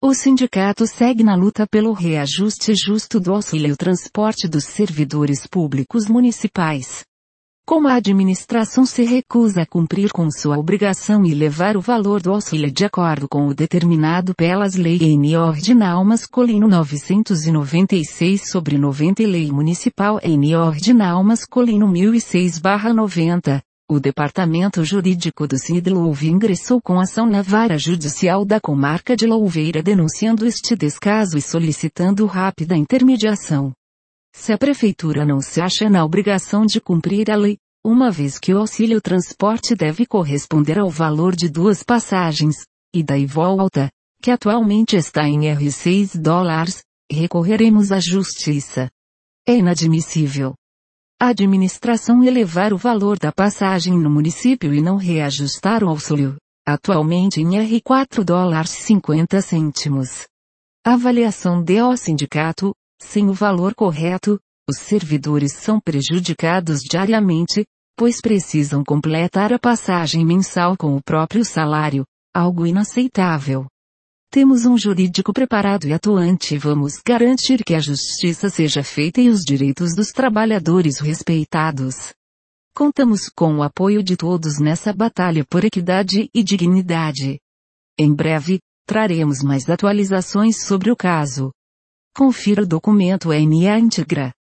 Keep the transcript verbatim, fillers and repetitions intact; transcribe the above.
O sindicato segue na luta pelo reajuste justo do auxílio transporte dos servidores públicos municipais. Como a administração se recusa a cumprir com sua obrigação e levar o valor do auxílio de acordo com o determinado pelas Lei N Ordinal Masculino novecentos e noventa e seis sobre noventa e Lei Municipal N Ordinal Masculino mil e seis barra noventa, o Departamento Jurídico do C I D Louve ingressou com ação na Vara Judicial da Comarca de Louveira denunciando este descaso e solicitando rápida intermediação. Se a Prefeitura não se acha na obrigação de cumprir a lei, uma vez que o auxílio transporte deve corresponder ao valor de duas passagens, ida e volta, que atualmente está em R seis dólares, recorreremos à Justiça. É inadmissível a administração elevar o valor da passagem no município e não reajustar o auxílio, atualmente em R quatro dólares e cinquenta cêntimos. Avaliação do sindicato: sem o valor correto, os servidores são prejudicados diariamente, pois precisam completar a passagem mensal com o próprio salário, algo inaceitável. Temos um jurídico preparado e atuante e vamos garantir que a justiça seja feita e os direitos dos trabalhadores respeitados. Contamos com o apoio de todos nessa batalha por equidade e dignidade. Em breve, traremos mais atualizações sobre o caso. Confira o documento N A íntegra.